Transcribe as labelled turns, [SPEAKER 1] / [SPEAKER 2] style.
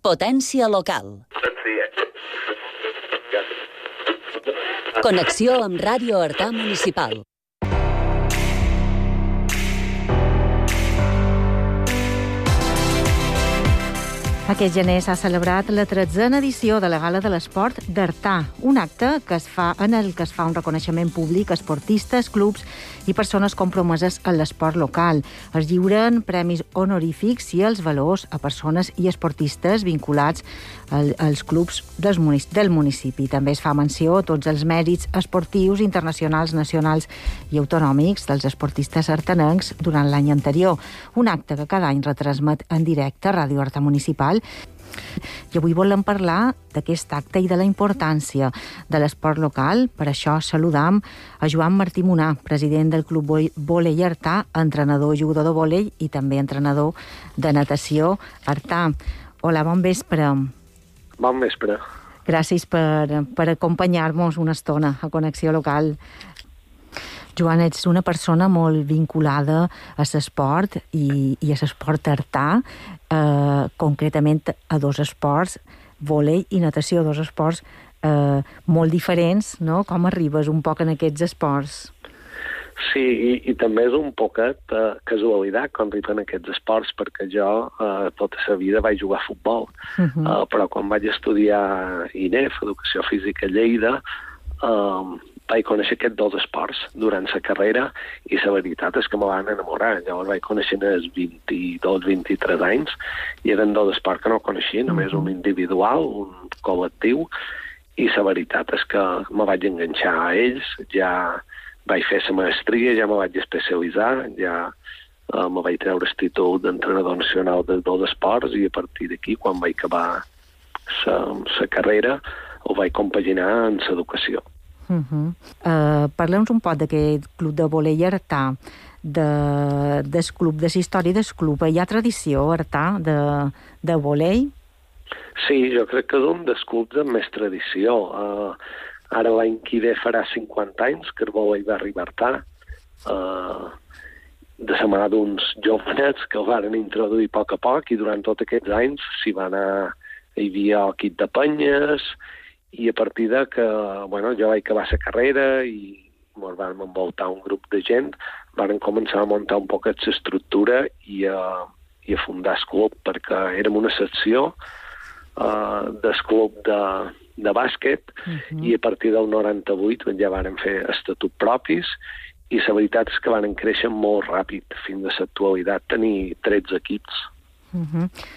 [SPEAKER 1] Potència local. Connexió amb Ràdio Artà Municipal.
[SPEAKER 2] Aquest gener s'ha celebrat la 13a edició de la Gala de l'Esport d'Artà, un acte en el que es fa un reconeixement públic a esportistes, clubs i persones compromeses en l'esport local. Es lliuren premis honorífics i els valors a persones i esportistes vinculats als clubs del municipi. També es fa menció a tots els mèrits esportius internacionals, nacionals i autonòmics dels esportistes artanencs durant l'any anterior. Un acte que cada any retransmet en directe a Ràdio Artà Municipal. I avui volem parlar d'aquest acte i de la importància de l'esport local. Per això saludam a Joan Martí Munà, president del Club Vòlei Artà, entrenador i jugador de vòlei i també entrenador de natació Artà. Hola, bon vespre.
[SPEAKER 3] Bon vespre.
[SPEAKER 2] Gràcies per acompanyar-nos una estona a Connexió Local. Joan, ets una persona molt vinculada a l'esport i a l'esport artà, concretament a dos esports, vòlei i natació, dos esports molt diferents, no? Com arribes un poc en aquests esports?
[SPEAKER 3] Sí, i també és un poquet casualitat quan arriben aquests esports, perquè jo tota la vida vaig jugar a futbol, però quan vaig estudiar INEF, Educació Física a Lleida, vaig conèixer aquests dos esports durant la carrera i la veritat és que me van enamorar. Llavors vaig conèixer als 22-23 anys i eren dos esports que no coneixia, només un individual, un col·lectiu, i la veritat és que me vaig enganxar a ells, ja vaig fer la maestria, ja me vaig especialitzar, ja me vaig treure el títol d'entrenador nacional dels dos esports i a partir d'aquí, quan vaig acabar la carrera, ho vaig compaginar en l'educació.
[SPEAKER 2] Parlem un poc d'aquest club de vòlei Artà, de la història del club. Hi ha tradició, Artà, de vòlei?
[SPEAKER 3] Sí, jo crec que és un dels clubs amb més tradició. Ara l'any que ve farà 50 anys que el vòlei va arribar a Artà, de la mà d'uns jovenets que el van introduir a poc i durant tots aquests anys hi havia equip de penyes, i a partir de que jo vaig acabar la carrera i ens vam envoltar un grup de gent, vam començar a muntar un poc l'estructura i a fundar el club, perquè érem una secció del club de bàsquet i a partir del 98 ja vam fer estatuts propis i la veritat és que van créixer molt ràpid, fins a l'actualitat tenir 13 equips.